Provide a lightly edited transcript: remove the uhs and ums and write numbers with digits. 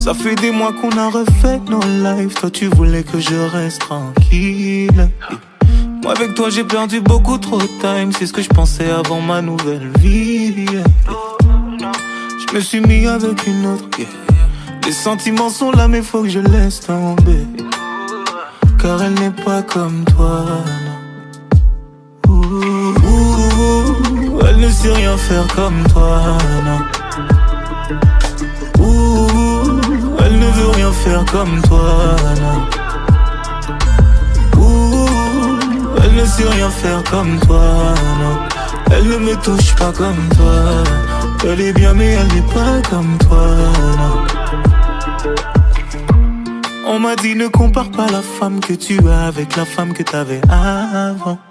Ça fait des mois qu'on a refait nos lives. Toi tu voulais que je reste tranquille. Moi avec toi j'ai perdu beaucoup trop de time. C'est ce que je pensais avant ma nouvelle vie. Je me suis mis avec une autre. Les sentiments sont là mais faut que je laisse tomber. Car elle n'est pas comme toi, non. Elle ne sait rien faire comme toi, non. Elle ne veut rien faire comme toi, non. Elle ne sait rien faire comme toi, non. Elle ne me touche pas comme toi. Elle est bien mais elle n'est pas comme toi, non. On m'a dit ne compare pas la femme que tu as avec la femme que t'avais avant.